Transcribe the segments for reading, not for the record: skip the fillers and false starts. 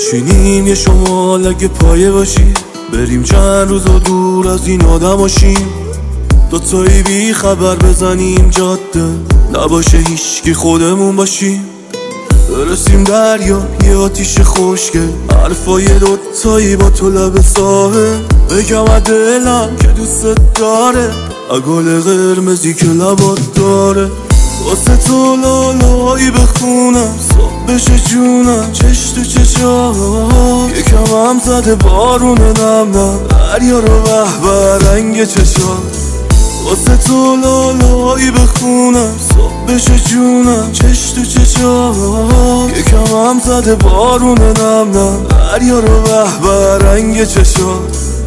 بشینیم یه شمال اگه پایه باشی، بریم چند روز و دور از این آدم باشیم، دوتایی بی خبر بزنیم جاده، نباشه هیچکی خودمون باشیم، برسیم دریا یه آتیش خشکه، حرفای دوتایی با تو لب ساحل، بگم از دلم که دوست داره، گل قرمزی که لبات داره، واسه تو لالایی بخونم، صبح بشه جونم چش تو چشام، یکم هم زده بارون نم نم، دریا رو به رنگ چشام، واسه تو لالایی بخونم، صبح بشه جونم چش تو چشام، یکم هم زده بارون نم نم، دریا رو به رنگ چشام.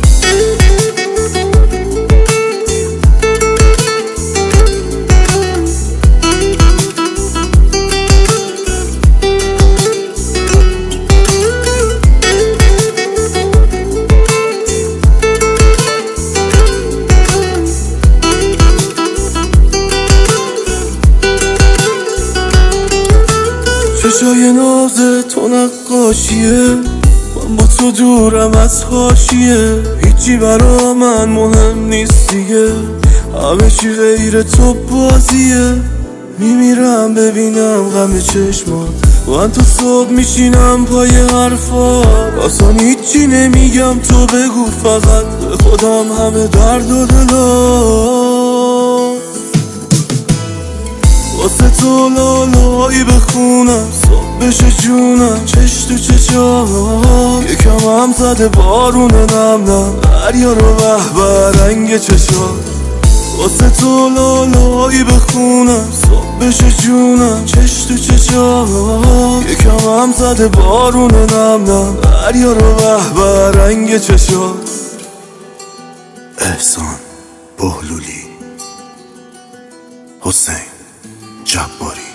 چشای نازه تو نقاشیه، من با تو دورم از حاشیه، هیچی برا من مهم نیست دیگه، همه چی غیر تو بازیه، میمیرم ببینم غم چشمات، من تو صبح میشینم پای حرفات، اصلا هیچی نمیگم تو بگو فقط، به خودم همه درد و دلات، واسه تو لالایی بخونم، صبح بشه جونم چش تو چشام، یکم هم زده بارون نم نم، دریا رو به رنگ چشام، واسه تو لالایی بخونم، صبح بشه جونم چش تو چشام، یکم هم زده بارون نم نم، دریا رو به رنگ چشام. احسان بهلولی، حسین جباری.